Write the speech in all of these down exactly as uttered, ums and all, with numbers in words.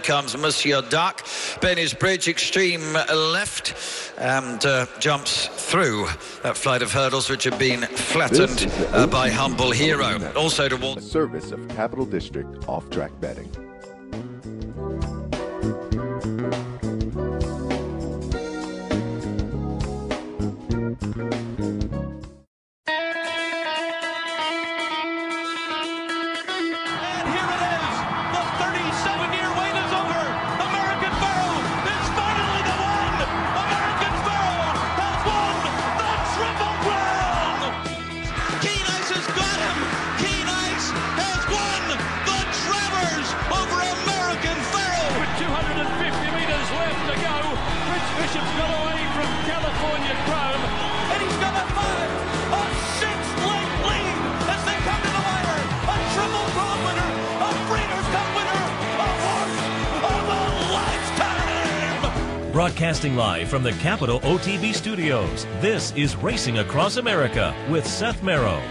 comes Monsieur Duck. Benny's Bridge, extreme left, and uh, jumps through that flight of hurdles which have been flattened uh, by Humble Hero. Also towards a service of Capital District Off-Track Betting. Broadcasting live from the Capital O T B studios, this is Racing Across America with Seth Merrow.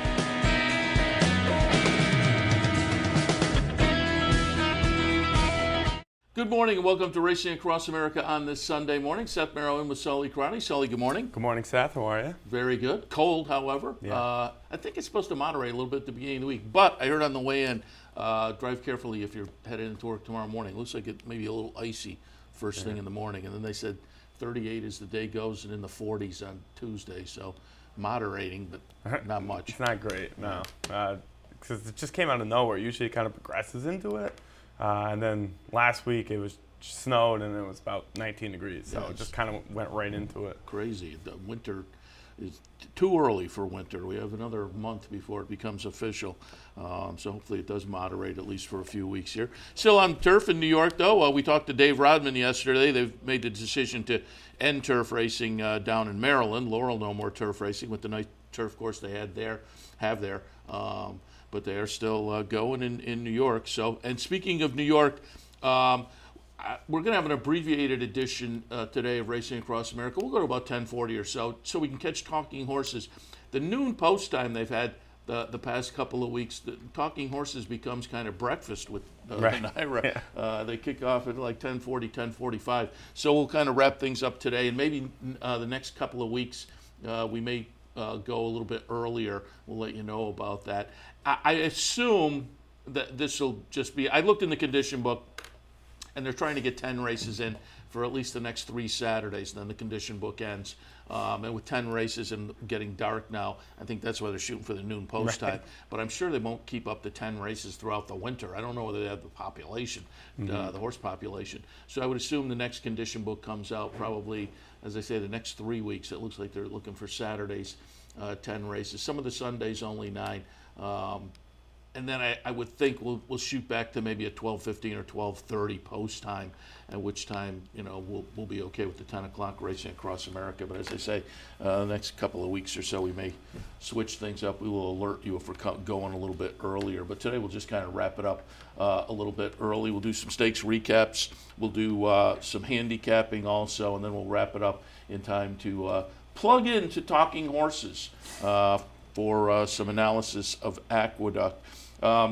Good morning and welcome to Racing Across America on this Sunday morning. Seth Merrow in with Sully Crotty. Sully, good morning. Good morning, Seth. How are you? Very good. Cold, however. Yeah. Uh, I think it's supposed to moderate a little bit at the beginning of the week, but I heard on the way in, uh, drive carefully if you're headed into work tomorrow morning. It looks like it may be a little icy first yeah. thing in the morning, and then they said thirty-eight as the day goes and in the forties on Tuesday, so moderating, but not much. It's not great, no. Because uh, it just came out of nowhere. Usually it kind of progresses into it. Uh, and then last week it was snowed and it was about nineteen degrees, so yeah, it just kind of went right into it. Crazy. The winter is too early for winter. We have another month before it becomes official. Um, so hopefully it does moderate at least for a few weeks here. Still on turf in New York, though. Uh, we talked to Dave Rodman yesterday. They've made the decision to end turf racing uh, down in Maryland. Laurel no more turf racing with the nice turf course they had there, have there. Um, but they are still uh, going in, in New York. So, and speaking of New York, um, I, we're going to have an abbreviated edition uh, today of Racing Across America. We'll go to about ten forty or so, so we can catch Talking Horses. The noon post time they've had the, the past couple of weeks, the Talking Horses becomes kind of breakfast with uh, right. the Naira. Yeah. Uh, they kick off at like ten forty, ten forty-five. So we'll kind of wrap things up today, and maybe uh, the next couple of weeks uh, we may uh, go a little bit earlier. We'll let you know about that. I, I assume that this will just be, I looked in the condition book, and they're trying to get ten races in for at least the next three Saturdays, and then the condition book ends. Um, and with ten races and getting dark now, I think that's why they're shooting for the noon post right. time. But I'm sure they won't keep up the ten races throughout the winter. I don't know whether they have the population, mm-hmm. uh, the horse population. So I would assume the next condition book comes out probably, as I say, the next three weeks. It looks like they're looking for Saturdays, uh, ten races. Some of the Sundays only nine. Um, And then I, I would think we'll we'll shoot back to maybe a twelve fifteen or twelve thirty post time, at which time, you know, we'll we'll be okay with the ten o'clock Racing Across America. But as I say, uh, the next couple of weeks or so, we may switch things up. We will alert you if we're co- going a little bit earlier. But today we'll just kind of wrap it up uh, a little bit early. We'll do some stakes recaps. We'll do uh, some handicapping also, and then we'll wrap it up in time to uh, plug into Talking Horses uh, for uh, some analysis of Aqueduct. Um,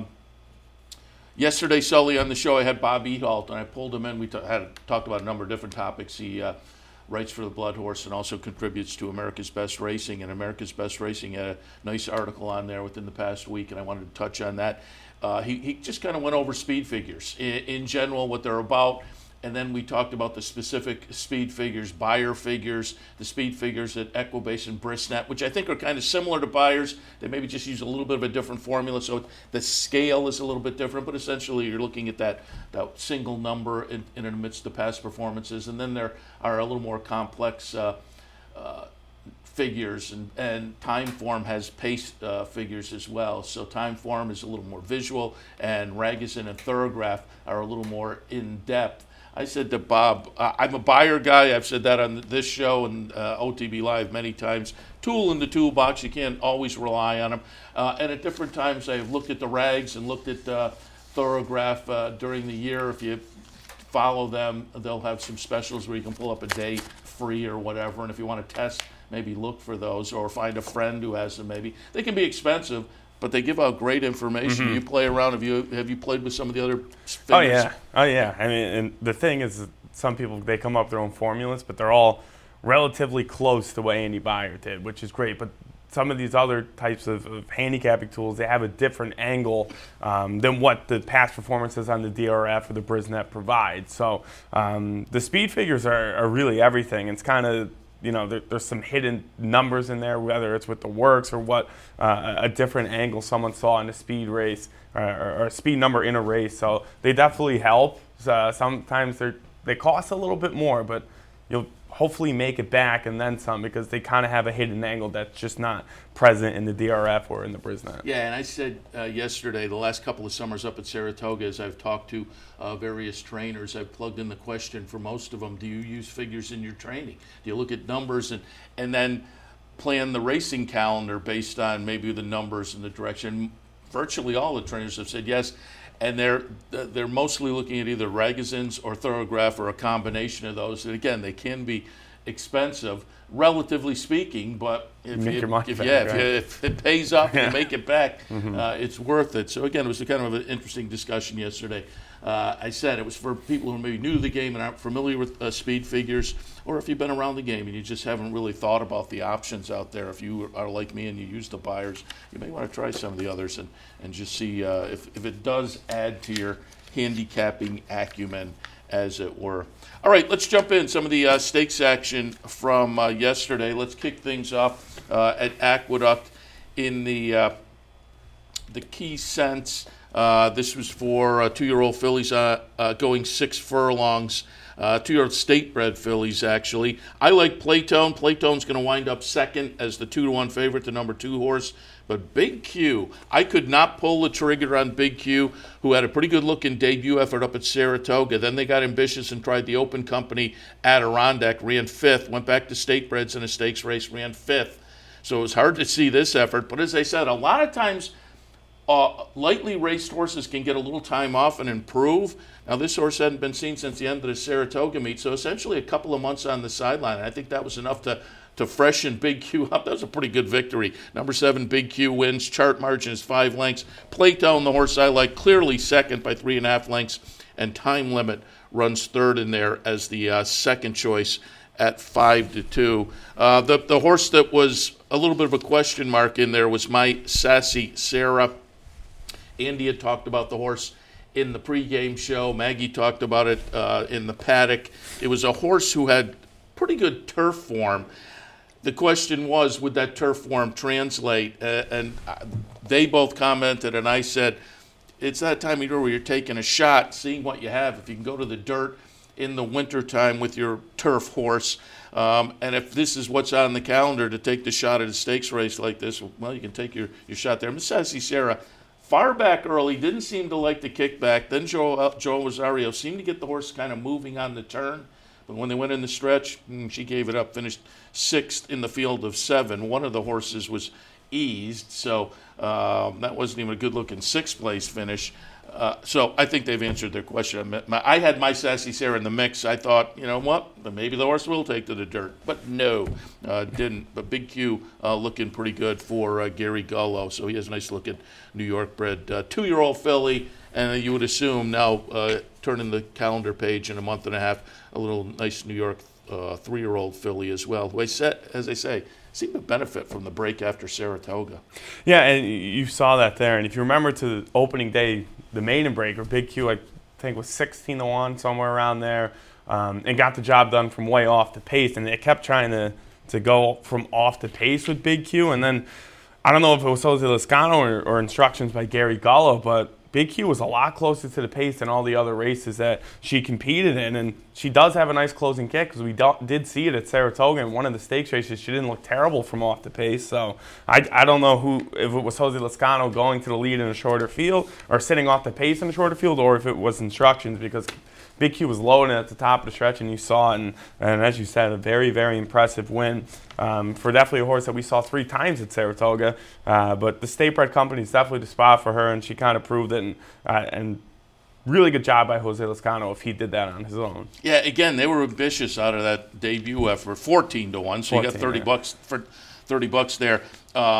yesterday, Sully, on the show, I had Bob Ehalt, and I pulled him in. We t- had talked about a number of different topics. He uh, writes for the Blood Horse and also contributes to America's Best Racing. And America's Best Racing had a nice article on there within the past week, and I wanted to touch on that. Uh, he, he just kind of went over speed figures in, in general, what they're about. And then we talked about the specific speed figures, Beyer figures, the speed figures at Equibase and Brisnet, which I think are kind of similar to Beyer's. They maybe just use a little bit of a different formula, so the scale is a little bit different. But essentially, you're looking at that, that single number in, in amidst the past performances. And then there are a little more complex uh, uh, figures, and, and Timeform has pace uh, figures as well. So Timeform is a little more visual, and Ragozin and Thorograph are a little more in-depth. I said to Bob, uh, I'm a Beyer guy. I've said that on this show and uh, O T B Live many times. Tool in the toolbox. You can't always rely on them. Uh, and at different times, I've looked at the Rags and looked at uh, Thorograph uh, during the year. If you follow them, they'll have some specials where you can pull up a day free or whatever. And if you want to test, maybe look for those or find a friend who has them maybe. They can be expensive. but they give out great information. Mm-hmm. You play around. Have you have you played with some of the other figures? Oh yeah, oh yeah. I mean, and the thing is, some people they come up with their own formulas, but they're all relatively close to what Andy Beyer did, which is great. But some of these other types of, of handicapping tools, they have a different angle um, than what the past performances on the D R F or the Brisnet provide. So um, the speed figures are, are really everything. It's kind of, you know, there, there's some hidden numbers in there, whether it's with the works or what uh, a different angle someone saw in a speed race or, or a speed number in a race. So they definitely help. Uh, sometimes they they cost a little bit more, but you'll hopefully make it back and then some, because they kind of have a hidden angle that's just not present in the D R F or in the Brisnet. Yeah, and I said uh, yesterday, the last couple of summers up at Saratoga, as I've talked to uh, various trainers, I've plugged in the question for most of them: do you use figures in your training? Do you look at numbers and and then plan the racing calendar based on maybe the numbers and the direction? Virtually all the trainers have said yes. And they're they're mostly looking at either Ragozins or Thorograph or a combination of those. And again, they can be expensive, relatively speaking, but if, Make you, your money if, back, yeah, right? if, you, if it pays off and Yeah. you make it back, Mm-hmm. uh, it's worth it. So again, it was a kind of an interesting discussion yesterday. Uh, I said it was for people who are maybe new to the game and aren't familiar with uh, speed figures, or if you've been around the game and you just haven't really thought about the options out there. If you are like me and you use the Beyers, you may want to try some of the others and, and just see uh, if, if it does add to your handicapping acumen, as it were. All right, let's jump in. Some of the uh, stakes action from uh, yesterday. Let's kick things off uh, at Aqueduct in the uh, the key sense. Uh, this was for uh, two-year-old fillies uh, uh, going six furlongs. Uh, two-year-old state-bred fillies, actually. I like Playtone. Playtone's going to wind up second as the two to one favorite, the number two horse. But Big Q, I could not pull the trigger on Big Q, who had a pretty good-looking debut effort up at Saratoga. Then they got ambitious and tried the Open Company Adirondack, ran fifth, went back to state-breds in a stakes race, ran fifth. So it was hard to see this effort. But as I said, a lot of times uh, lightly raced horses can get a little time off and improve. Now, this horse hadn't been seen since the end of the Saratoga meet, so essentially a couple of months on the sideline. I think that was enough to to freshen Big Q up. That was a pretty good victory. Number seven, Big Q wins. Chart margin is five lengths. Playtone, the horse I like, clearly second by three and a half lengths. And Time Limit runs third in there as the uh, second choice at five to two. Uh, the, the horse that was a little bit of a question mark in there was My Sassy Sarah. Andy had talked about the horse in the pregame show. Maggie talked about it uh, in the paddock. It was a horse who had pretty good turf form. The question was, would that turf form translate? Uh, and they both commented, and I said, it's that time of year where you're taking a shot, seeing what you have. If you can go to the dirt in the wintertime with your turf horse, um, and if this is what's on the calendar to take the shot at a stakes race like this, well, you can take your, your shot there. Miss Sassy Sarah, far back early, didn't seem to like the kickback. Then Joe, Joe Rosario seemed to get the horse kind of moving on the turn. But when they went in the stretch, she gave it up, finished sixth in the field of seven. One of the horses was eased, so um, that wasn't even a good-looking sixth-place finish. Uh, so I think they've answered their question. I had My Sassy Sarah in the mix. I thought, you know what, maybe the horse will take to the dirt. But no, uh, didn't. But Big Q uh, looking pretty good for uh, Gary Gullo. So he has a nice-looking New York-bred uh, two-year-old filly. And you would assume now, uh, turning the calendar page in a month and a half, a little nice New York uh, three-year-old filly as well, who I said, as I say, seemed to benefit from the break after Saratoga. Yeah, and you saw that there. And if you remember to the opening day, the maiden break, or Big Q, I think was sixteen to one, somewhere around there, um, and got the job done from way off the pace. And they kept trying to, to go from off the pace with Big Q. And then, I don't know if it was Jose Lascano or, or instructions by Gary Gullo, but Big Q was a lot closer to the pace than all the other races that she competed in, and she does have a nice closing kick because we do, did see it at Saratoga in one of the stakes races. She didn't look terrible from off the pace, so I, I don't know who if it was Jose Lascano going to the lead in a shorter field or sitting off the pace in a shorter field, or if it was instructions, because Big Q was loading at the top of the stretch, and you saw it, and, and as you said, a very, very impressive win um, for definitely a horse that we saw three times at Saratoga. Uh, but the State Bred Company is definitely the spot for her, and she kind of proved it, and, uh, and really good job by Jose Lascano if he did that on his own. Yeah, again, they were ambitious out of that debut effort, fourteen to one, so you got thirty yeah. bucks for thirty bucks there. Um,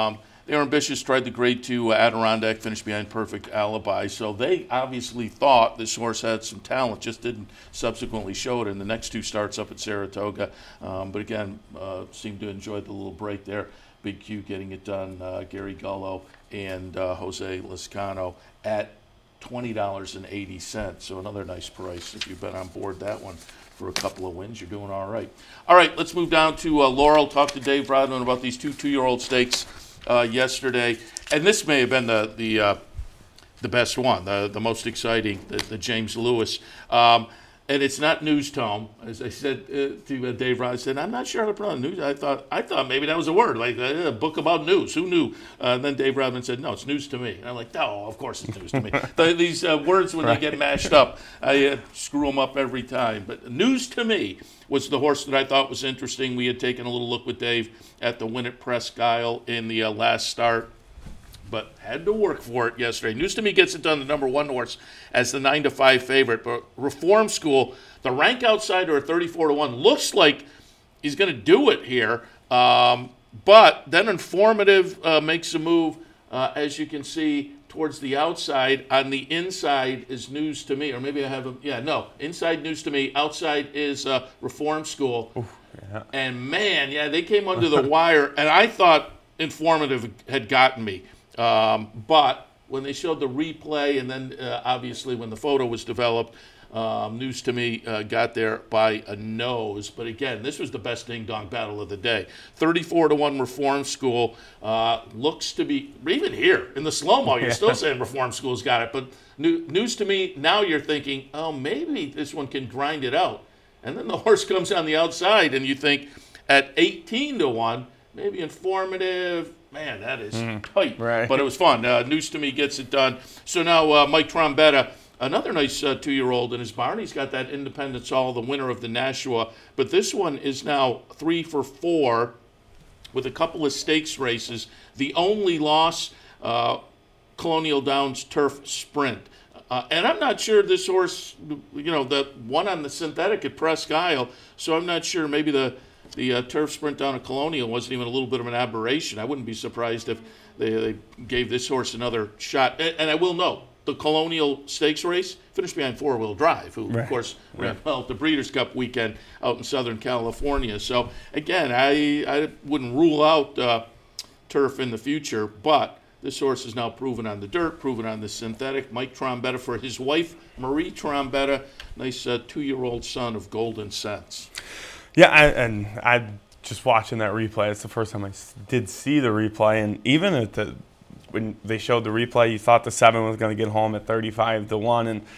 They were ambitious, tried the grade two uh, Adirondack, finished behind Perfect Alibi. So they obviously thought this horse had some talent, just didn't subsequently show it in the next two starts up at Saratoga. Um, but again, uh, seemed to enjoy the little break there. Big Q getting it done, uh, Gary Gullo and uh, Jose Lizcano at twenty dollars and eighty cents. So another nice price if you've been on board that one for a couple of wins. You're doing all right. All right, let's move down to uh, Laurel. Talk to Dave Rodman about these two two-year-old stakes uh, yesterday. And this may have been the the uh, the best one, the, the most exciting, the, the James Lewis. Um, And it's not News Tome, as I said uh, to uh, Dave Rod. I said, I'm not sure how to pronounce news. I thought I thought maybe that was a word, like uh, a book about news. Who knew? Uh, and then Dave Rodman said, no, it's news to me. And I'm like, no, of course it's news to me. the, these uh, words, when right. they get mashed up, I uh, screw them up every time. But news to me was the horse that I thought was interesting. We had taken a little look with Dave at the win at Presque Isle in the uh, last start, but had to work for it yesterday. News to Me gets it done, the number one horse, as the nine to five favorite. But Reform School, the rank outsider at thirty-four to one, looks like he's going to do it here. Um, but then Informative uh, makes a move, uh, as you can see, towards the outside. On the inside is News to Me, or maybe I have a, yeah, no, inside News to Me, outside is uh, Reform School. Oof, yeah. And man, yeah, they came under the wire, and I thought Informative had gotten me. Um, but when they showed the replay, and then uh, obviously when the photo was developed, um, News to Me uh, got there by a nose. But again, this was the best ding-dong battle of the day. thirty-four to one Reform School uh, looks to be, even here in the slow-mo, you're still saying Reform School's got it. But new, News to Me, now you're thinking, oh, maybe this one can grind it out. And then the horse comes on the outside, and you think at eighteen to one, maybe Informative. Man, that is mm, tight. Right. But it was fun. Uh, News to Me gets it done. So now uh, Mike Trombetta, another nice uh, two-year-old in his barn. He's got that Independence All, the winner of the Nashua. But this one is now three for four with a couple of stakes races. The only loss, uh, Colonial Downs Turf Sprint. Uh, and I'm not sure this horse, you know, the one on the synthetic at Presque Isle, so I'm not sure maybe the The uh, turf sprint down at Colonial wasn't even a little bit of an aberration. I wouldn't be surprised if they, they gave this horse another shot. And, and I will note, the Colonial Stakes race finished behind Four Wheel Drive, who, right. of course, ran right. well at the Breeders' Cup weekend out in Southern California. So, again, I, I wouldn't rule out uh, turf in the future, but this horse is now proven on the dirt, proven on the synthetic. Mike Trombetta for his wife, Marie Trombetta, nice uh, two-year-old son of Golden Sense. Yeah, I, and I just watching that replay. It's the first time I did see the replay, and even at the when they showed the replay, you thought the seven was going to get home at thirty-five to one, and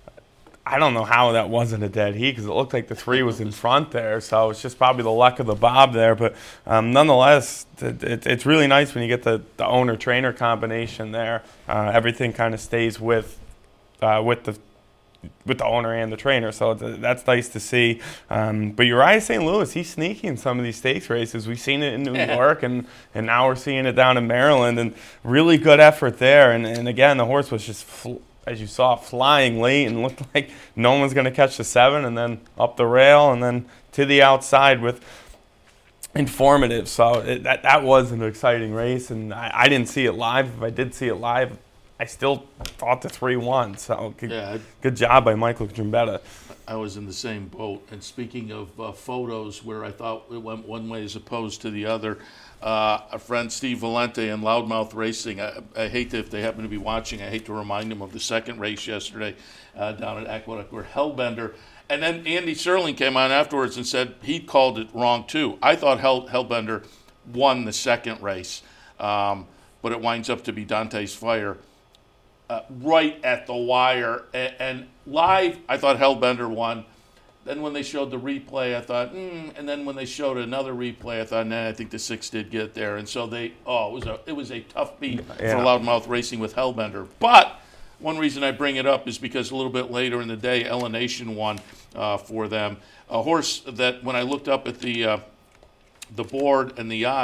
I don't know how that wasn't a dead heat because it looked like the three was in front there. So it's just probably the luck of the Bob there, but um, nonetheless, it, it, it's really nice when you get the, the owner-trainer combination there. Uh, everything kind of stays with uh, with the. with the owner and the trainer, so that's nice to see. Um, but Uriah Saint Louis, he's sneaky in some of these stakes races. We've seen it in New York, and, and now we're seeing it down in Maryland, and really good effort there. And, and again, the horse was just, fl- as you saw, flying late and looked like no one was going to catch the seven, and then up the rail, and then to the outside with Informative. So it, that, that was an exciting race, and I, I didn't see it live. If I did see it live, I still thought the three won, so good, yeah, good job by Michael Trombetta. I was in the same boat. And speaking of uh, photos where I thought it went one way as opposed to the other, uh, a friend, Steve Valente, and Loudmouth Racing, I, I hate to, if they happen to be watching, I hate to remind them of the second race yesterday uh, down at Aqueduct where Hellbender. And then Andy Serling came on afterwards and said he called it wrong too. I thought Hell, Hellbender won the second race, um, but it winds up to be Dante's Fire. Uh, right at the wire, and, and live, I thought Hellbender won. Then when they showed the replay, I thought, hmm. And then when they showed another replay, I thought, nah, I think the six did get there. And so they, oh, it was a, it was a tough beat yeah. for Loudmouth Racing with Hellbender. But one reason I bring it up is because a little bit later in the day, Ellination won uh, for them. A horse that when I looked up at the uh, the board and the odds,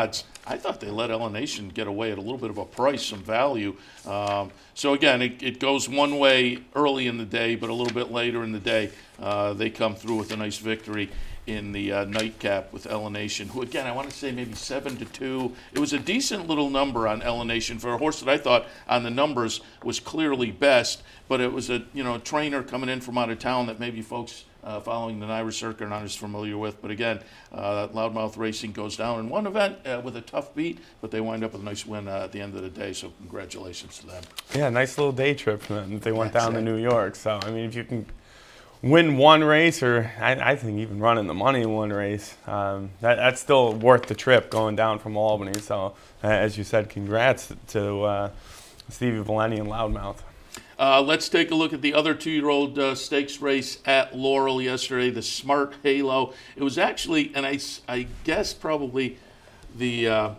I thought they let Elevation get away at a little bit of a price, some value. Um, so again, it, it goes one way early in the day, but a little bit later in the day, uh, they come through with a nice victory in the uh, nightcap with Elevation, who again, I want to say maybe seven to two. It was a decent little number on Elevation for a horse that I thought on the numbers was clearly best, but it was a you know a trainer coming in from out of town that maybe folks uh, following the Irish Circuit are not as familiar with. But again, uh, Loudmouth Racing goes down in one event uh, with a tough beat, but they wind up with a nice win uh, at the end of the day. So congratulations to them. Yeah, nice little day trip for them. They went That's down it. to New York. So I mean, if you can win one race, or I, I think even running the money in one race, um, that, that's still worth the trip going down from Albany. So, uh, as you said, congrats to uh, Stevie Valenti and Loudmouth. Uh, let's take a look at the other two-year-old uh, stakes race at Laurel yesterday, the Smart Halo. It was actually, and I, I guess probably the uh,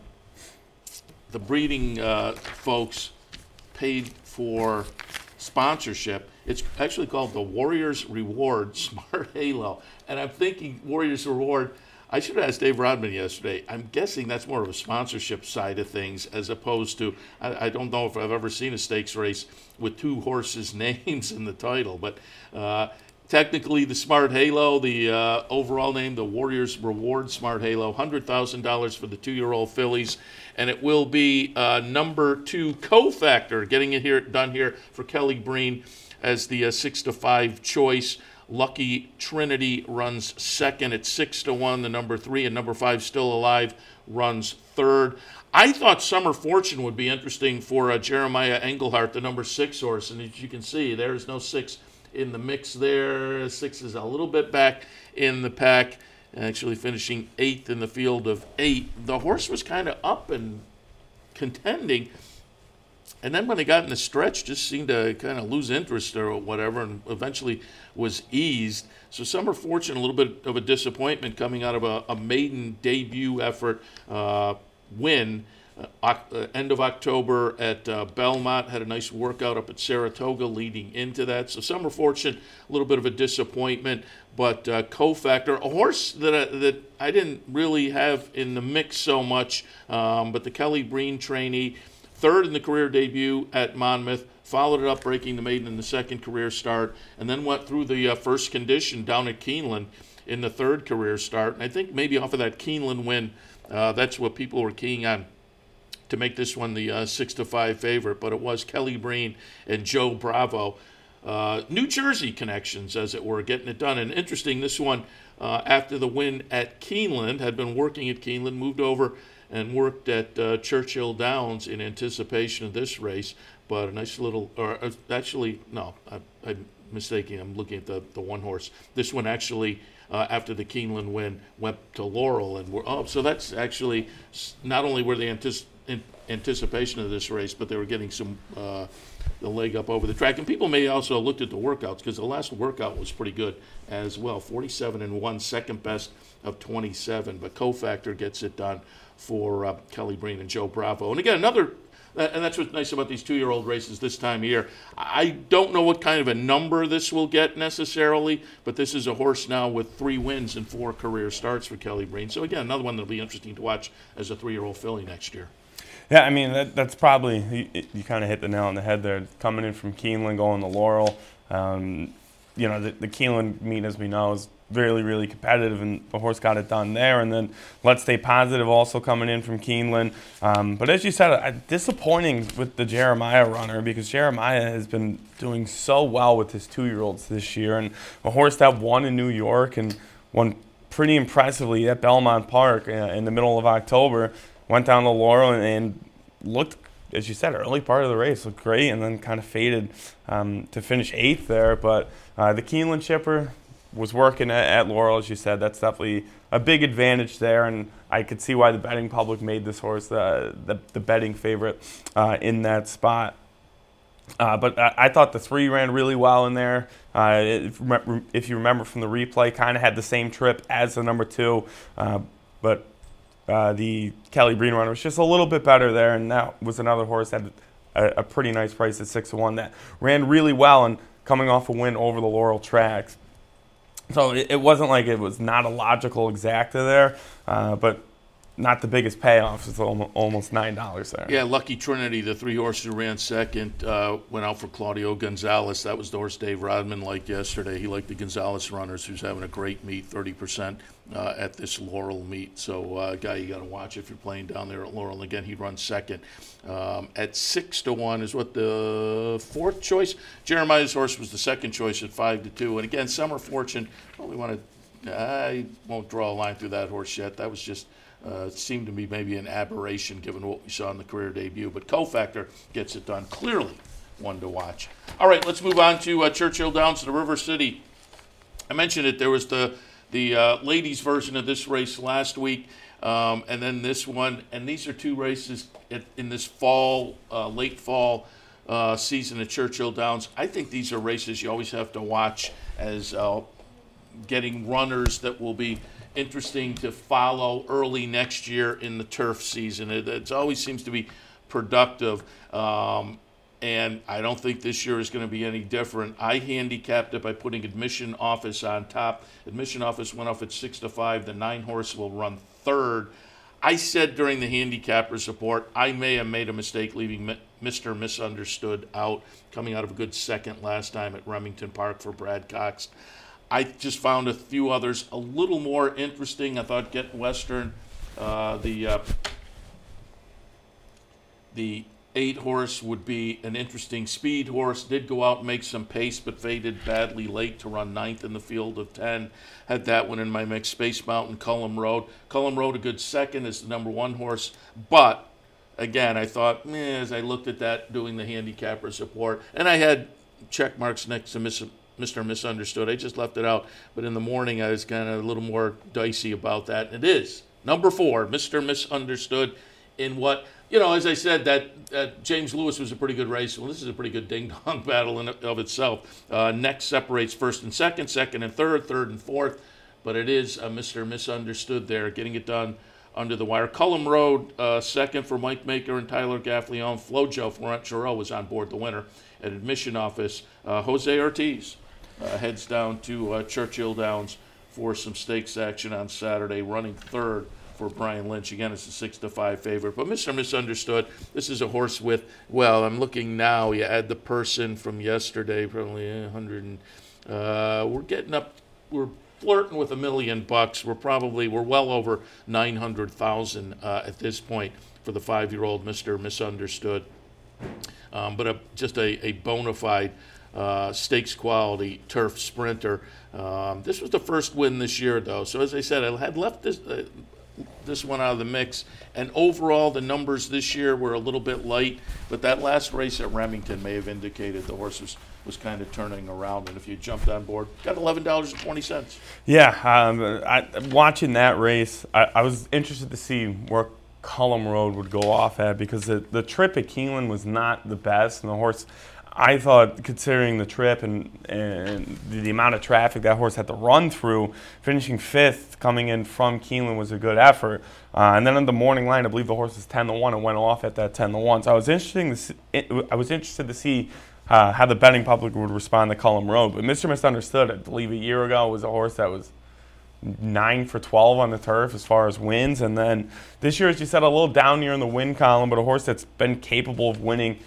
the breeding uh, folks paid for sponsorship. It's actually called the Warriors Reward Smart Halo. And I'm thinking Warriors Reward, I should have asked Dave Rodman yesterday. I'm guessing that's more of a sponsorship side of things as opposed to, I, I don't know if I've ever seen a stakes race with two horses' names in the title. But uh, technically the Smart Halo, the uh, overall name, the Warriors Reward Smart Halo, one hundred thousand dollars for the two-year-old fillies. And it will be uh, number two Cofactor getting it here done here for Kelly Breen as the uh, six to five choice. Lucky Trinity runs second at six to one. The number three and number five Still Alive runs third. I thought Summer Fortune would be interesting for uh, Jeremiah Engelhardt, the number six horse. And as you can see, there's no six in the mix there. Six is a little bit back in the pack, actually finishing eighth in the field of eight. The horse was kind of up and contending. And then when they got in the stretch, just seemed to kind of lose interest or whatever, and eventually was eased. So Summer Fortune, a little bit of a disappointment coming out of a, a maiden debut effort uh, win. Uh, uh, end of October at uh, Belmont, had a nice workout up at Saratoga leading into that. So Summer Fortune, a little bit of a disappointment, but uh, Cofactor, a horse that I, that I didn't really have in the mix so much, um, but the Kelly Breen trainee, third in the career debut at Monmouth, followed it up breaking the maiden in the second career start, and then went through the uh, first condition down at Keeneland in the third career start. And I think maybe off of that Keeneland win, uh, that's what people were keying on to make this one the uh, six to five favorite. But it was Kelly Breen and Joe Bravo. Uh, New Jersey connections, as it were, getting it done. And interesting, this one, uh, after the win at Keeneland, had been working at Keeneland, moved over and worked at uh, Churchill Downs in anticipation of this race. But a nice little, or uh, actually, no, I, I'm mistaken. I'm looking at the, the one horse. This one actually, uh, after the Keeneland win, went to Laurel. And were, oh, so that's actually, not only were they antici- in anticipation of this race, but they were getting some, uh, the leg up over the track. And people may also have looked at the workouts, because the last workout was pretty good as well. forty-seven and one, second best of twenty-seven. But Cofactor gets it done for uh, Kelly Breen and Joe Bravo. And again, another, uh, and that's what's nice about these two-year-old races this time of year. I don't know what kind of a number this will get necessarily, but this is a horse now with three wins and four career starts for Kelly Breen. So again, another one that'll be interesting to watch as a three-year-old filly next year. Yeah, I mean, that, that's probably, you, you kind of hit the nail on the head there. Coming in from Keeneland, going to Laurel. Um, you know, the, the Keeneland meet, as we know, is really, really competitive, and the horse got it done there. And then Let's Stay Positive also coming in from Keeneland. Um, but as you said, uh, disappointing with the Jeremiah runner, because Jeremiah has been doing so well with his two-year-olds this year. And a horse that won in New York and won pretty impressively at Belmont Park uh, in the middle of October, went down to Laurel and, and looked, as you said, early part of the race looked great, and then kind of faded um, to finish eighth there. But uh, the Keeneland shipper was working at, at Laurel, as you said. That's definitely a big advantage there, and I could see why the betting public made this horse uh, the, the betting favorite uh, in that spot. Uh, but I, I thought the three ran really well in there. Uh, if, if you remember from the replay, kind of had the same trip as the number two, uh, but Uh, the Kelly Breen runner was just a little bit better there, and that was another horse that had a, a pretty nice price at six to one that ran really well and coming off a win over the Laurel tracks. So it, it wasn't like it was not a logical exacta there, uh, but not the biggest payoff. It's almost nine dollars there. Yeah, Lucky Trinity, the three horses who ran second, uh, went out for Claudio Gonzalez. That was the horse Dave Rodman liked yesterday. He liked the Gonzalez runners, who's having a great meet, thirty percent uh, at this Laurel meet. So, uh, guy you got to watch if you're playing down there at Laurel. Again, he runs second. Um, at six to one is what the fourth choice. Jeremiah's horse was the second choice at five to two. And again, Summer Fortune. Well, we want to. I won't draw a line through that horse yet. That was just. Uh, it seemed to be maybe an aberration given what we saw in the career debut. But Cofactor gets it done. Clearly one to watch. All right, let's move on to uh, Churchill Downs to River City. I mentioned it. There was the, the uh, ladies' version of this race last week, um, and then this one. And these are two races at, in this fall, uh, late fall uh, season at Churchill Downs. I think these are races you always have to watch as uh, getting runners that will be interesting to follow early next year in the turf season. It, it always seems to be productive, um, and I don't think this year is going to be any different. I handicapped it by putting Admission Office on top. Admission Office went off at six to five. The nine horse will run third. I said during the handicappers report I may have made a mistake leaving Mister Misunderstood out, coming out of a good second last time at Remington Park for Brad Cox. I just found a few others a little more interesting. I thought Get Western, uh, the uh, the eight horse would be an interesting speed horse. Did go out and make some pace, but faded badly late to run ninth in the field of ten. Had that one in my mix. Space Mountain, Cullum Road. Cullum Road, a good second, is the number one horse. But again, I thought, meh, as I looked at that doing the handicapper support, and I had check marks next to Miss. Mister Misunderstood. I just left it out. But in the morning, I was kind of a little more dicey about that. And it is number four, Mister Misunderstood, in what, you know, as I said, that, that James Lewis was a pretty good race. Well, this is a pretty good ding-dong battle in of itself. Uh, next separates first and second, second and third, third and fourth. But it is uh, Mister Misunderstood there, getting it done under the wire. Cullum Road, uh, second for Mike Maker and Tyler Gaffleon. Flojo, Florent Giroux was on board the winner at Admission Office. Uh, Jose Ortiz Uh, heads down to uh, Churchill Downs for some stakes action on Saturday, running third for Brian Lynch. Again, it's a six to five favorite. But Mister Misunderstood, this is a horse with, well, I'm looking now, you add the person from yesterday, probably one hundred, and, uh, we're getting up, we're flirting with a million bucks. We're probably, we're well over nine hundred thousand uh, at this point for the five-year-old Mister Misunderstood. Um, but a, just a, a bona fide Uh, stakes quality turf sprinter. Um, this was the first win this year, though. So as I said, I had left this uh, this one out of the mix. And overall, the numbers this year were a little bit light. But that last race at Remington may have indicated the horse was, was kind of turning around. And if you jumped on board, got eleven dollars and twenty cents. Yeah, um, I, watching that race, I, I was interested to see where Cullum Road would go off at, because the, the trip at Keeneland was not the best. And the horse, I thought, considering the trip and, and the amount of traffic that horse had to run through, finishing fifth coming in from Keeneland was a good effort. Uh, and then on the morning line, I believe the horse was ten to one and went off at that ten to one. So I was interested to see, I was interested to see uh, how the betting public would respond to Cullum Road. But Mister Misunderstood, I believe a year ago, was a horse that was nine for twelve on the turf as far as wins. And then this year, as you said, a little down here in the win column, but a horse that's been capable of winning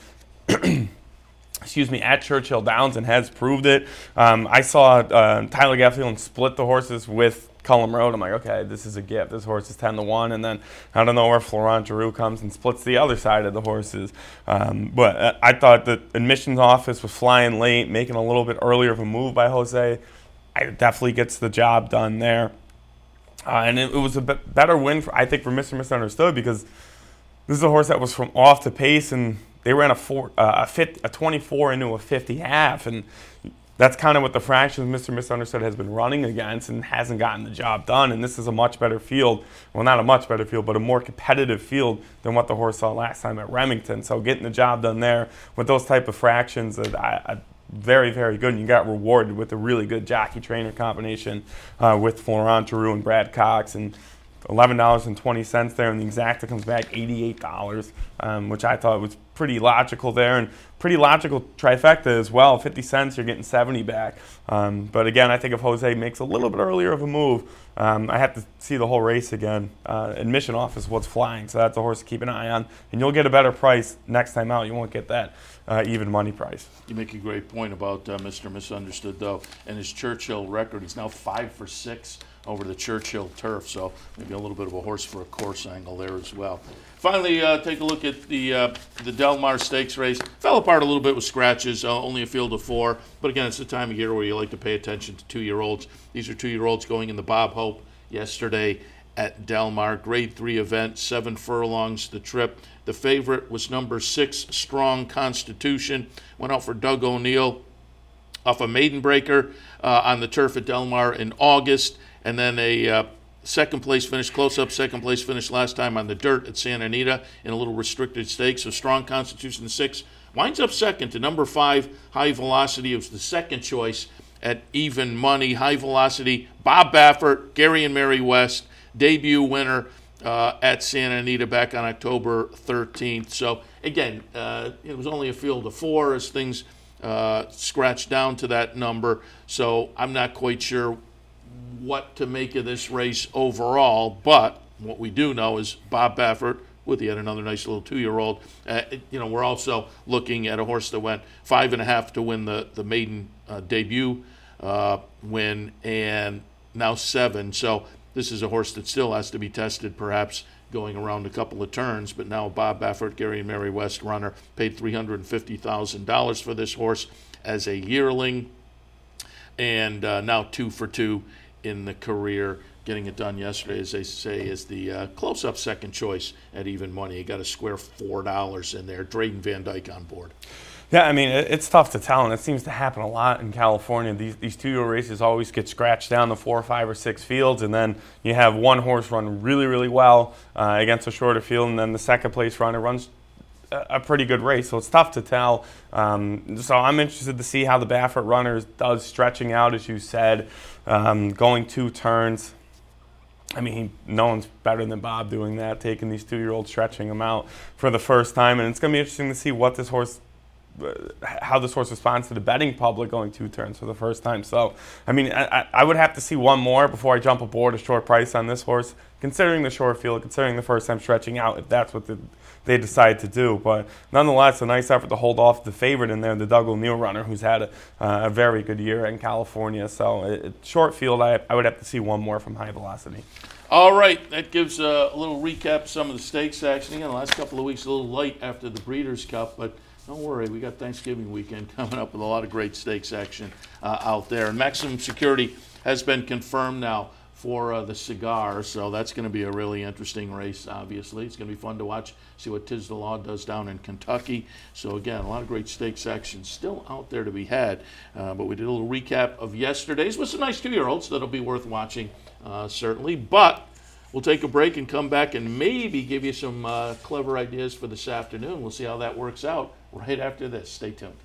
excuse me, at Churchill Downs and has proved it. Um, I saw uh, Tyler Gaffleon split the horses with Cullum Road. I'm like, okay, this is a gift. This horse is ten to one. And then I don't know where Florent Giroux comes and splits the other side of the horses. Um, but uh, I thought the admissions office was flying late, making a little bit earlier of a move by Jose. I definitely gets the job done there. Uh, and it, it was a bit better win, for, I think, for Mister Misunderstood, because this is a horse that was from off to pace, and they ran a four, uh, a, fit, a twenty-four into a fifty half, and that's kind of what the fractions Mister Misunderstood has been running against and hasn't gotten the job done. And this is a much better field, well, not a much better field, but a more competitive field than what the horse saw last time at Remington. So getting the job done there with those type of fractions, uh, I, I, very, very good. And you got rewarded with a really good jockey-trainer combination uh, with Florent Giroux and Brad Cox, and eleven dollars and twenty cents there, and the exacta comes back eighty-eight dollars, um, which I thought was pretty logical there and pretty logical trifecta as well. fifty cents, you're getting seventy back. Um, but again, I think if Jose makes a little bit earlier of a move, um, I have to see the whole race again. Uh, admission off is what's flying, so that's a horse to keep an eye on. And you'll get a better price next time out. You won't get that uh, even money price. You make a great point about uh, Mister Misunderstood, though, and his Churchill record. He's now five for six over the Churchill turf, so maybe a little bit of a horse for a course angle there as well. Finally, uh, take a look at the uh, the Del Mar Stakes race. Fell apart a little bit with scratches, uh, only a field of four. But again, it's the time of year where you like to pay attention to two-year-olds. These are two-year-olds going in the Bob Hope yesterday at Del Mar. Grade three event, seven furlongs the trip. The favorite was number six, Strong Constitution. Went out for Doug O'Neill off a maiden breaker uh, on the turf at Del Mar in August. And then a uh, second place finish, close-up second place finish last time on the dirt at Santa Anita in a little restricted stake. So Strong Constitution six winds up second to number five, High Velocity. It was the second choice at even money. High Velocity, Bob Baffert, Gary and Mary West, debut winner uh, at Santa Anita back on October thirteenth. So again, uh, it was only a field of four as things uh, scratched down to that number. So I'm not quite sure what to make of this race overall, but what we do know is Bob Baffert, with yet another nice little two-year-old. Uh, you know, we're also looking at a horse that went five and a half to win the the maiden uh, debut uh, win, and now seven. So this is a horse that still has to be tested, perhaps going around a couple of turns. But now Bob Baffert, Gary and Mary West runner, paid three hundred fifty thousand dollars for this horse as a yearling, and uh, now two for two in the career, getting it done yesterday, as they say, is the uh, close-up second choice at even money. You got a square four dollars in there. Drayden Van Dyke on board. Yeah, I mean, it, it's tough to tell, and it seems to happen a lot in California. These these two-year races always get scratched down to four, five, or six fields, and then you have one horse run really, really well uh, against a shorter field, and then the second-place runner runs a pretty good race, so it's tough to tell. Um, so I'm interested to see how the Baffert runners does stretching out, as you said, um, going two turns. I mean, no one's better than Bob doing that, taking these two-year-olds, stretching them out for the first time, and it's going to be interesting to see what this horse, how this horse responds to the betting public going two turns for the first time. So, I mean, I, I would have to see one more before I jump aboard a short price on this horse, considering the short field, considering the first time stretching out, if that's what the they decide to do. But nonetheless, a nice effort to hold off the favorite in there, the Doug O'Neill runner, who's had a, uh, a very good year in California. So it, short field, I, I would have to see one more from High Velocity. All right, that gives uh, a little recap of some of the stakes action. Again, the last couple of weeks a little light after the Breeders' Cup, but don't worry, we got Thanksgiving weekend coming up with a lot of great stakes action uh, out there. And Maximum Security has been confirmed now for uh, the Cigar, so that's going to be a really interesting race, obviously. It's going to be fun to watch, see what Tiz the Law does down in Kentucky. So again, a lot of great stakes action still out there to be had, uh, but we did a little recap of yesterday's with some nice two-year-olds that'll be worth watching, uh, certainly. But we'll take a break and come back and maybe give you some uh, clever ideas for this afternoon. We'll see how that works out right after this. Stay tuned.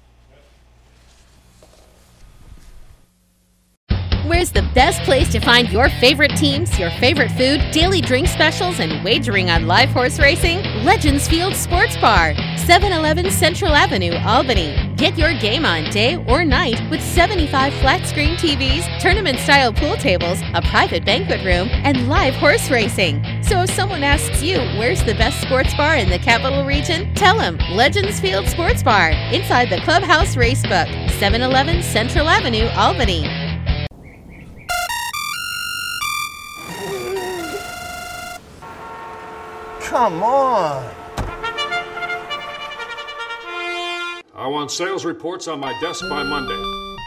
Where's the best place to find your favorite teams, your favorite food, daily drink specials, and wagering on live horse racing? Legends Field Sports Bar, seven eleven Central Avenue, Albany. Get your game on day or night with seventy-five flat-screen T Vs, tournament-style pool tables, a private banquet room, and live horse racing. So if someone asks you, where's the best sports bar in the capital region? Tell them Legends Field Sports Bar, inside the Clubhouse Racebook, seven eleven Central Avenue, Albany. Come on. I want sales reports on my desk by Monday.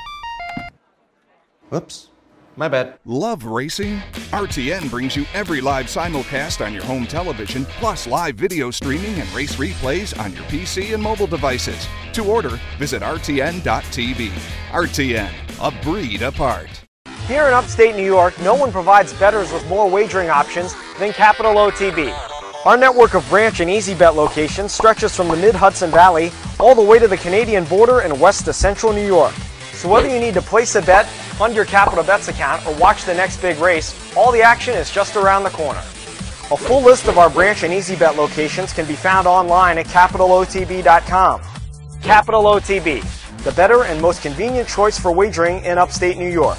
Whoops. My bad. Love racing? R T N brings you every live simulcast on your home television, plus live video streaming and race replays on your P C and mobile devices. To order, visit R T N dot T V. R T N, a breed apart. Here in upstate New York, no one provides bettors with more wagering options than Capital O T B. Our network of branch and easy bet locations stretches from the mid-Hudson Valley all the way to the Canadian border and west to central New York. So whether you need to place a bet, fund your Capital Bets account, or watch the next big race, all the action is just around the corner. A full list of our branch and easy bet locations can be found online at capital O T B dot com. Capital O T B, the better and most convenient choice for wagering in upstate New York.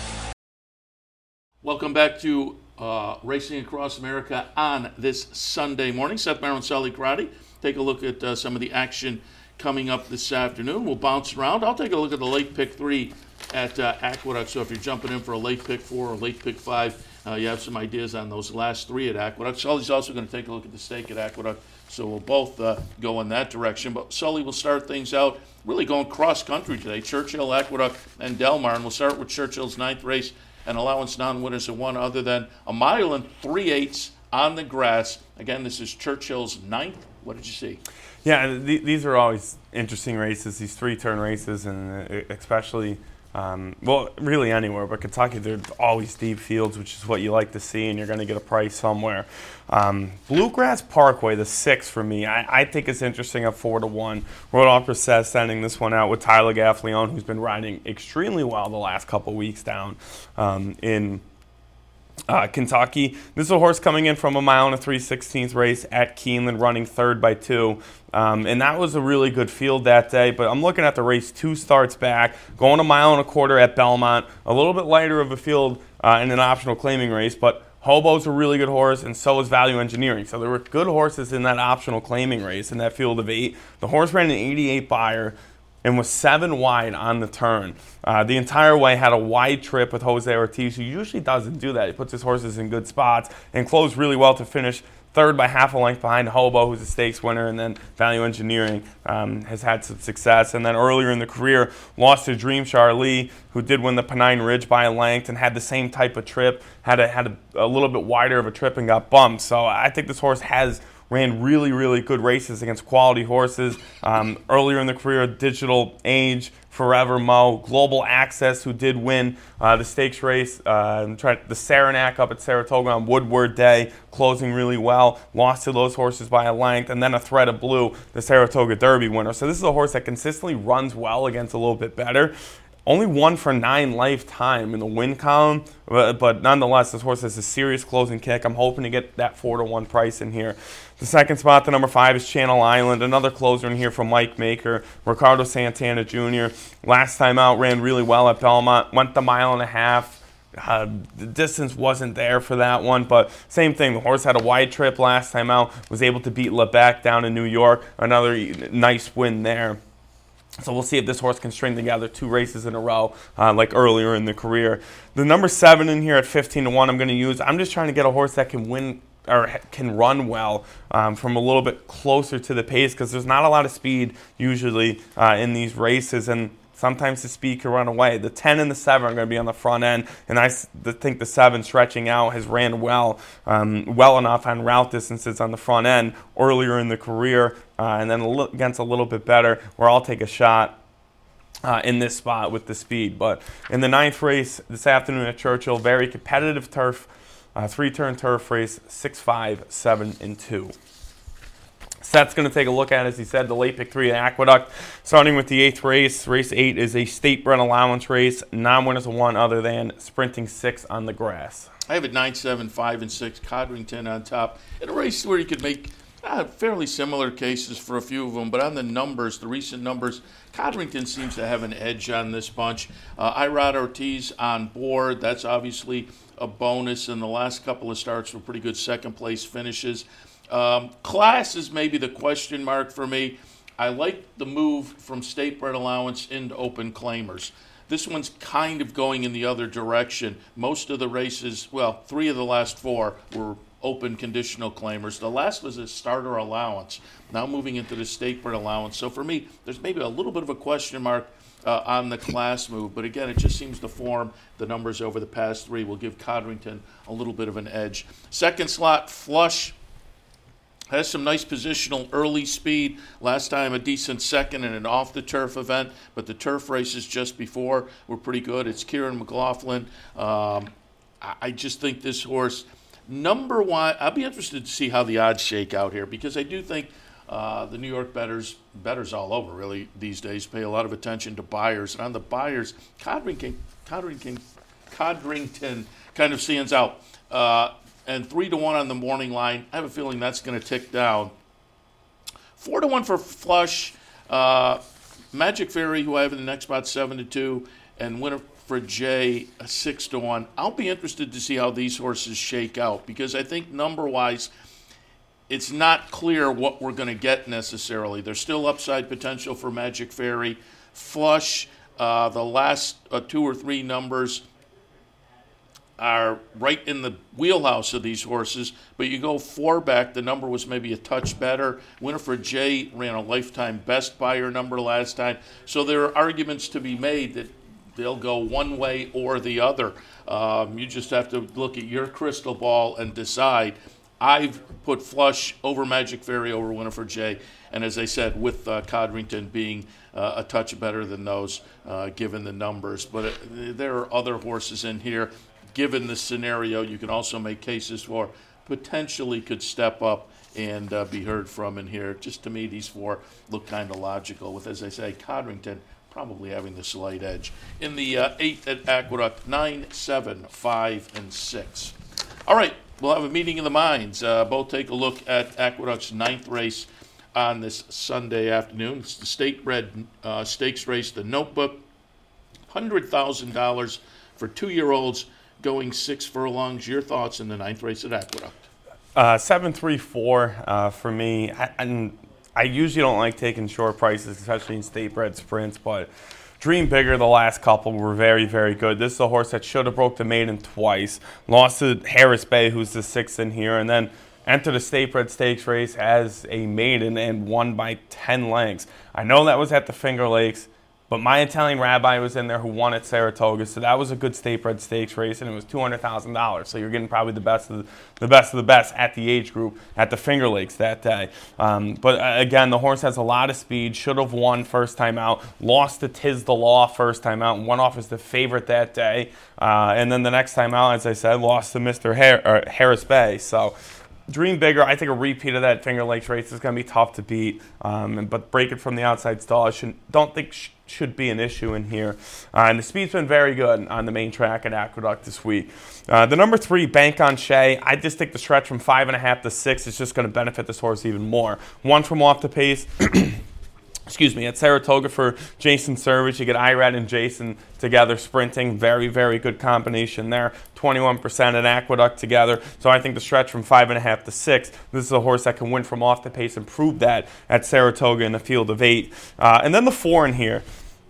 Welcome back to uh, Racing Across America on this Sunday morning. Seth Merrill and Sully Crotty. Take a look at uh, some of the action coming up this afternoon. We'll bounce around. I'll take a look at the late pick three at uh, Aqueduct. So if you're jumping in for a late pick four or late pick five, uh, you have some ideas on those last three at Aqueduct. Sully's also going to take a look at the stake at Aqueduct. So we'll both uh, go in that direction. But Sully will start things out really going cross-country today. Churchill, Aqueduct, and Delmar. And we'll start with Churchill's ninth race, and allowance non-winners of one other than a mile and three-eighths on the grass. Again, this is Churchill's ninth. What did you see? Yeah, th- these are always interesting races, these three-turn races, and especially, um, well, really anywhere, but Kentucky, there's always deep fields, which is what you like to see, and you're going to get a price somewhere. Um, Bluegrass Parkway, the six for me, I, I think it's interesting at four to one. Rodolphe says sending this one out with Tyler Gaffleone, who's been riding extremely well the last couple weeks down um, in Uh, Kentucky. This is a horse coming in from a mile and a three sixteenths race at Keeneland, running third by two. Um, and that was a really good field that day. But I'm looking at the race two starts back, going a mile and a quarter at Belmont. A little bit lighter of a field uh, in an optional claiming race, but Hobo's a really good horse, and so is Value Engineering. So there were good horses in that optional claiming race in that field of eight. The horse ran an eighty-eight buyer and was seven wide on the turn. Uh, the entire way had a wide trip with Jose Ortiz, who usually doesn't do that. He puts his horses in good spots and closed really well to finish third by half a length behind Hobo, who's a stakes winner, and then Value Engineering um, has had some success. And then earlier in the career, lost to Dream Charlie, who did win the Pennine Ridge by a length and had the same type of trip, had a, had a, a little bit wider of a trip and got bumped. So I think this horse has ran really, really good races against quality horses. Um, earlier in the career, Digital Age, Forever Mo, Global Access, who did win uh, the stakes race, uh, tried the Saranac up at Saratoga on Woodward Day, closing really well, lost to those horses by a length, and then a Thread of Blue, the Saratoga Derby winner. So this is a horse that consistently runs well against a little bit better. Only one for nine lifetime in the win column, but, but nonetheless, this horse has a serious closing kick. I'm hoping to get that four to one price in here. The second spot, the number five, is Channel Island, another closer in here from Mike Maker, Ricardo Santana Junior Last time out, ran really well at Belmont, went the mile and a half. Uh, the distance wasn't there for that one, but same thing. The horse had a wide trip last time out, was able to beat Lebec down in New York. Another nice win there. So we'll see if this horse can string together two races in a row uh, like earlier in the career. The number seven in here at fifteen to one I'm going to use. I'm just trying to get a horse that can win or can run well um, from a little bit closer to the pace, because there's not a lot of speed usually uh, in these races, and sometimes the speed can run away. The ten and the seven are going to be on the front end, and I think the seven stretching out has ran well, um, well enough on route distances on the front end earlier in the career, uh, and then a li- against a little bit better, where I'll take a shot uh, in this spot with the speed. But in the ninth race this afternoon at Churchill, very competitive turf, uh, three-turn turf race, six, five, seven, and two. Seth's going to take a look at, as he said, the late pick three at Aqueduct. Starting with the eighth race. Race eight is a state-bred allowance race. Non-winners of one other than sprinting six on the grass. I have it nine, seven, five, and six. Codrington on top. In a race where you could make uh, fairly similar cases for a few of them, but on the numbers, the recent numbers, Codrington seems to have an edge on this bunch. Uh, Irad Ortiz on board. That's obviously a bonus, and the last couple of starts were pretty good second-place finishes. Um, class is maybe the question mark for me. I like the move from state bred allowance into open claimers. This one's kind of going in the other direction. Most of the races, well, three of the last four were open conditional claimers. The last was a starter allowance, now moving into the state bred allowance. So for me, there's maybe a little bit of a question mark uh, on the class move. But again, it just seems to form the numbers over the past three will give Codrington a little bit of an edge. Second slot, Flush. Has some nice positional early speed. Last time a decent second in an off-the-turf event, but the turf races just before were pretty good. It's Kieran McLaughlin. Um, I just think this horse, number one, I'll be interested to see how the odds shake out here, because I do think uh, the New York bettors, bettors all over really these days, pay a lot of attention to buyers. And on the buyers, Codrington, Codrington, Codrington kind of stands out. Uh, and three to one on the morning line. I have a feeling that's going to tick down. Four to one for Flush. Uh, Magic Fairy, who I have in the next spot, seven to two, and Winifred J, a six to one. I'll be interested to see how these horses shake out, because I think number-wise, it's not clear what we're going to get necessarily. There's still upside potential for Magic Fairy. Flush, uh, the last uh, two or three numbers are right in the wheelhouse of these horses, but you go four back, the number was maybe a touch better. Winifred J ran a lifetime best by her number last time. So there are arguments to be made that they'll go one way or the other. Um, you just have to look at your crystal ball and decide. I've put Flush over Magic Fairy over Winifred J, and as I said, with uh, Codrington being uh, a touch better than those, uh, given the numbers. But uh, there are other horses in here. Given the scenario, you can also make cases for potentially could step up and uh, be heard from in here. Just to me, these four look kind of logical, with, as I say, Codrington probably having the slight edge. In the uh, eighth at Aqueduct, nine, seven, five, and six. All right. We'll have a meeting of the minds. Uh, both take a look at Aqueduct's ninth race on this Sunday afternoon. It's the state-bred uh, stakes race, the Notebook. one hundred thousand dollars for two-year-olds going six furlongs. Your thoughts in the ninth race at Aqueduct? Uh, seven three four uh, for me. I, and I usually don't like taking short prices, especially in state-bred sprints, but Dream Bigger, the last couple were very, very good. This is a horse that should have broke the maiden twice. Lost to Harris Bay, who's the sixth in here, and then entered a state-bred stakes race as a maiden and won by ten lengths. I know that was at the Finger Lakes, but my Italian Rabbi was in there who won at Saratoga, so that was a good state-bred stakes race, and it was two hundred thousand dollars. So you're getting probably the best of the, the best of the best at the age group at the Finger Lakes that day. Um, but uh, again, the horse has a lot of speed. Should have won first time out. Lost to Tiz the Law first time out and went off as the favorite that day. Uh, and then the next time out, as I said, lost to Mister Har- or Harris Bay. So Dream Bigger, I think a repeat of that Finger Lakes race is going to be tough to beat. Um, but break it from the outside stall, I shouldn't, don't think sh- should be an issue in here. Uh, and the speed's been very good on the main track at Aqueduct this week. Uh, the number three, Bank on Shea, I just think the stretch from five and a half to six is just going to benefit this horse even more. One from off the pace. Excuse me, at Saratoga for Jason Servage. You get Irad and Jason together sprinting. Very, very good combination there. twenty-one percent at Aqueduct together. So I think the stretch from five and a half to six, this is a horse that can win from off the pace and prove that at Saratoga in the field of eight. Uh, and then the four in here.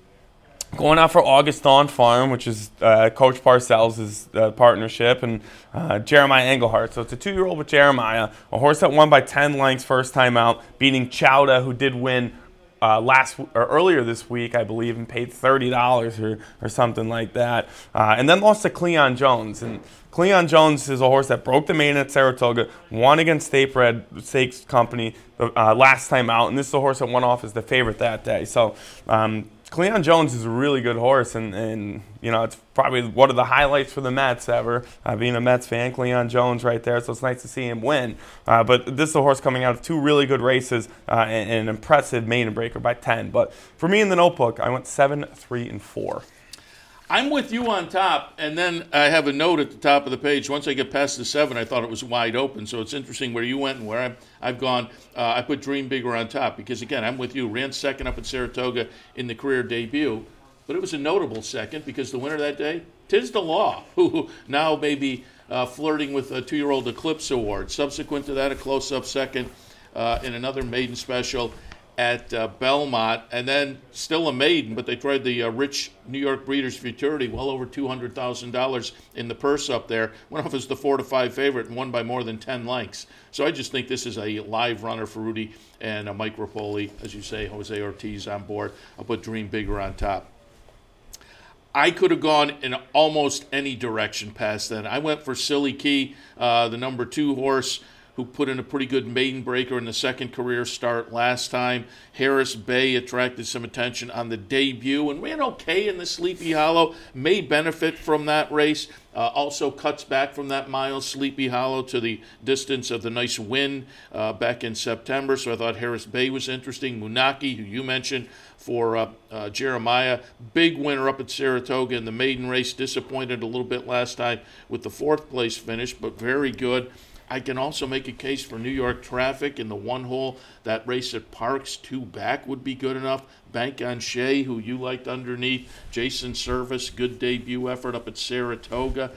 Going out for August Dawn Farm, which is uh, Coach Parcells' uh, partnership, and uh, Jeremiah Engelhardt. So it's a two-year-old with Jeremiah, a horse that won by ten lengths first time out, beating Chowda, who did win Uh, last or earlier this week, I believe, and paid thirty dollars or, or something like that. Uh, and then lost to Cleon Jones. And Cleon Jones is a horse that broke the main at Saratoga, won against State Bred Stakes Company uh, last time out, and this is a horse that went off as the favorite that day. So um, Cleon Jones is a really good horse, and, and you know it's probably one of the highlights for the Mets ever, uh, being a Mets fan. Cleon Jones right there, so it's nice to see him win. Uh, but this is a horse coming out of two really good races uh, and, and an impressive maiden breaker by ten. But for me in the Notebook, I went seven, three, and four. I'm with you on top, and then I have a note at the top of the page. Once I get past the seven, I thought it was wide open, so it's interesting where you went and where I've, I've gone. Uh, I put Dream Bigger on top because, again, I'm with you. Ran second up at Saratoga in the career debut, but it was a notable second because the winner that day, Tiz the Law, who now may be uh, flirting with a two-year-old Eclipse Award. Subsequent to that, a close-up second uh, in another maiden special at uh, Belmont, and then still a maiden, but they tried the uh, rich New York Breeders' Futurity, well over two hundred thousand dollars in the purse up there. Went off as the four to five favorite and won by more than ten lengths. So I just think this is a live runner for Rudy and uh, Mike Rapoli, as you say, Jose Ortiz on board. I'll put Dream Bigger on top. I could have gone in almost any direction past that. I went for Silly Key, uh, the number two horse, who put in a pretty good maiden breaker in the second career start last time. Harris Bay attracted some attention on the debut and ran okay in the Sleepy Hollow. May benefit from that race. Uh, also cuts back from that mile Sleepy Hollow to the distance of the nice win uh, back in September. So I thought Harris Bay was interesting. Munaki, who you mentioned, for uh, uh, Jeremiah. Big winner up at Saratoga in the maiden race. Disappointed a little bit last time with the fourth place finish, but very good. I can also make a case for New York Traffic in the one hole. That race at Parks, two back would be good enough. Bank on Shea, who you liked underneath. Jason Service, good debut effort up at Saratoga.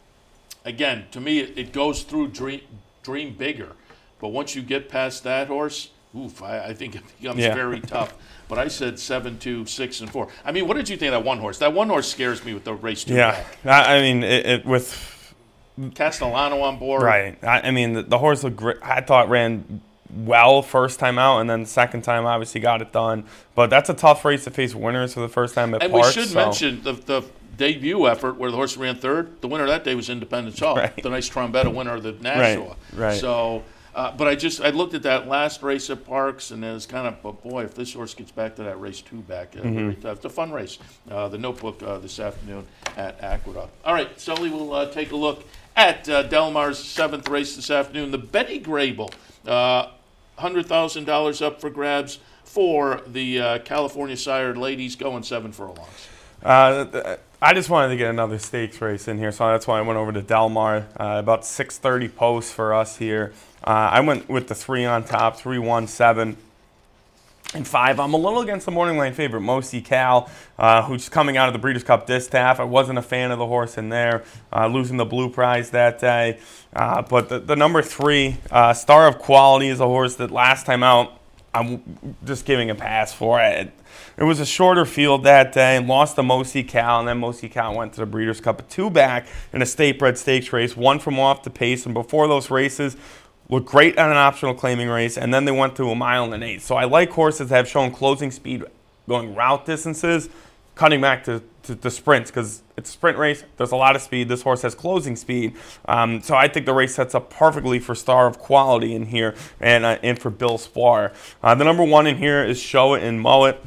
Again, to me, it, it goes through dream, dream bigger. But once you get past that horse, oof, I, I think it becomes yeah. very tough. But I said seven, two, six, and four. I mean, what did you think of that one horse? That one horse scares me with the race two yeah. back. I, I mean, it, it with Castellano on board. Right. I, I mean, the, the horse looked great. I thought ran well first time out, and then the second time obviously got it done. But that's a tough race to face winners for the first time at and Parks. And we should so. mention the the debut effort where the horse ran third. The winner that day was Independence Hall, right. the nice Trombetta winner of the Nashua. Right. Right. So. Uh, but I just I looked at that last race at Parks, and it was kind of, oh boy, if this horse gets back to that race two back, uh, mm-hmm. very tough. It's a fun race. Uh, the Notebook uh, this afternoon at Aqueduct. All right, Sully will uh, take a look at uh, Del Mar's seventh race this afternoon. The Betty Grable, uh, one hundred thousand dollars up for grabs for the uh, California sired ladies, going seven furlongs. Uh, I just wanted to get another stakes race in here, so that's why I went over to Del Mar. Uh, about six thirty posts for us here. Uh, I went with the three on top, three, one, seven, and five. I'm a little against the morning line favorite, Mosi Cal, uh, who's coming out of the Breeders' Cup Distaff. I wasn't a fan of the horse in there, uh, losing the Blue Prize that day. Uh, but the, the number three, uh, Star of Quality, is a horse that last time out I'm just giving a pass for it. It was a shorter field that day and lost to Mosi Cal, and then Mosi Cal went to the Breeders' Cup. A two back in a State Bred Stakes race, one from off the pace, and before those races, looked great on an optional claiming race, and then they went to a mile and an eighth. So I like horses that have shown closing speed going route distances, cutting back to, to, to sprints, because it's a sprint race. There's a lot of speed. This horse has closing speed. Um, so I think the race sets up perfectly for Star of Quality in here and, uh, and for Bill Spar. Uh, the number one in here is Show It and Mow It.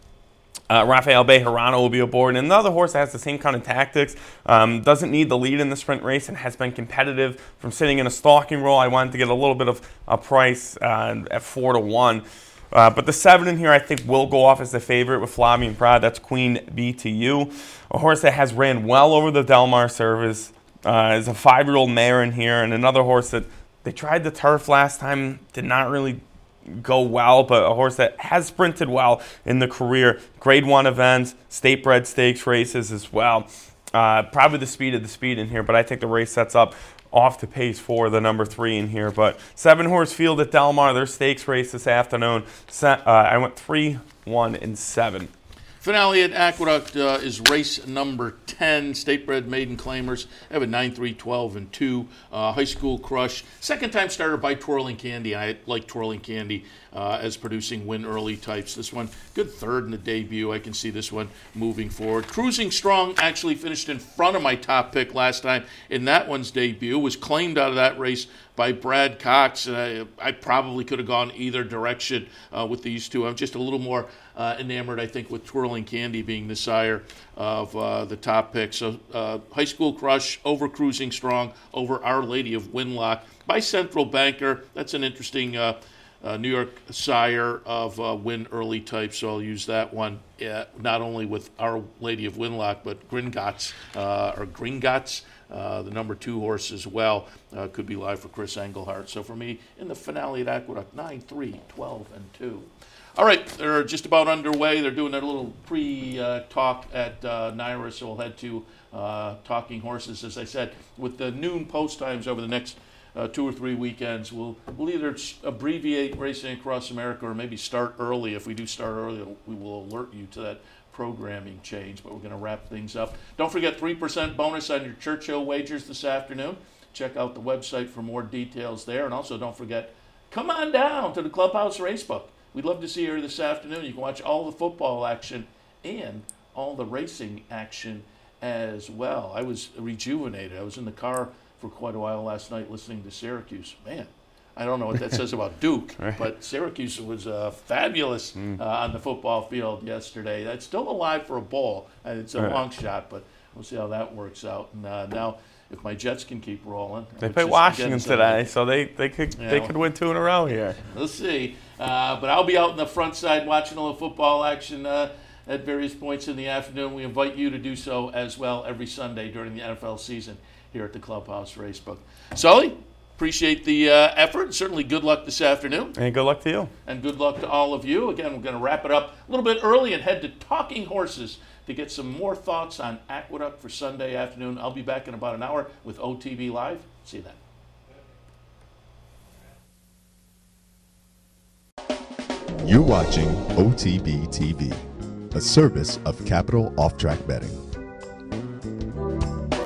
Uh, Rafael Bejarano will be aboard. And another horse that has the same kind of tactics, um, doesn't need the lead in the sprint race and has been competitive from sitting in a stalking role. I wanted to get a little bit of a price uh, at four to one. Uh, but the seven in here I think will go off as the favorite with Flavien Prat. That's Queen B to You. A horse that has ran well over the Del Mar service. Uh, is a five-year-old mare in here. And another horse that they tried the turf last time, did not really go well, but a horse that has sprinted well in the career. Grade one events, State Bred Stakes races as well. Uh, probably the speed of the speed in here, but I think the race sets up off the pace for the number three in here. But seven horse field at Del Mar, their stakes race this afternoon. Uh, I went three, one, and seven. Finale at Aqueduct uh, is race number ten. State Bred Maiden Claimers have a nine, three, twelve, and two. Uh, high School Crush. Second time starter by Twirling Candy. I like Twirling Candy uh, as producing win early types. This one, good third in the debut. I can see this one moving forward. Cruising Strong actually finished in front of my top pick last time in that one's debut. Was claimed out of that race by Brad Cox. Uh, I probably could have gone either direction uh, with these two. I'm just a little more uh, enamored, I think, with Twirling Candy being the sire of uh, the top pick. So uh, High School Crush over Cruising Strong over Our Lady of Winlock by Central Banker. That's an interesting uh, uh, New York sire of uh, win early type, so I'll use that one uh, not only with Our Lady of Winlock, but Gringotts uh, or Gringotts. Uh, the number two horse as well uh, could be live for Chris Engelhardt. So for me, in the finale at Aqueduct, nine, three, twelve, and two. All right, they're just about underway. They're doing their little pre-talk uh, at uh, Naira, so we'll head to uh, Talking Horses. As I said, with the noon post times over the next uh, two or three weekends, we'll, we'll either abbreviate Racing Across America or maybe start early. If we do start early, we will alert you to that programming change, but we're going to wrap things up. Don't forget three percent bonus on your Churchill wagers this afternoon. Check out the website for more details there. And also don't forget, come on down to the Clubhouse Racebook. We'd love to see you here this afternoon. You can watch all the football action and all the racing action as well. I was rejuvenated. I was in the car for quite a while last night listening to Syracuse. Man, I don't know what that says about Duke, right. But Syracuse was uh, fabulous mm. uh, on the football field yesterday. That's still alive for a bowl, and it's a right. long shot, but we'll see how that works out. And uh, now, if my Jets can keep rolling, they play Washington today, so they, they could yeah, they could win two in a row here. We'll see. Uh, but I'll be out in the front side watching a little football action uh, at various points in the afternoon. We invite you to do so as well every Sunday during the N F L season here at the Clubhouse Racebook. Sully, appreciate the uh, effort. Certainly good luck this afternoon. And good luck to you. And good luck to all of you. Again, we're going to wrap it up a little bit early and head to Talking Horses to get some more thoughts on Aqueduct for Sunday afternoon. I'll be back in about an hour with O T B Live. See you then. You're watching O T B T V, a service of Capital Off Track Betting.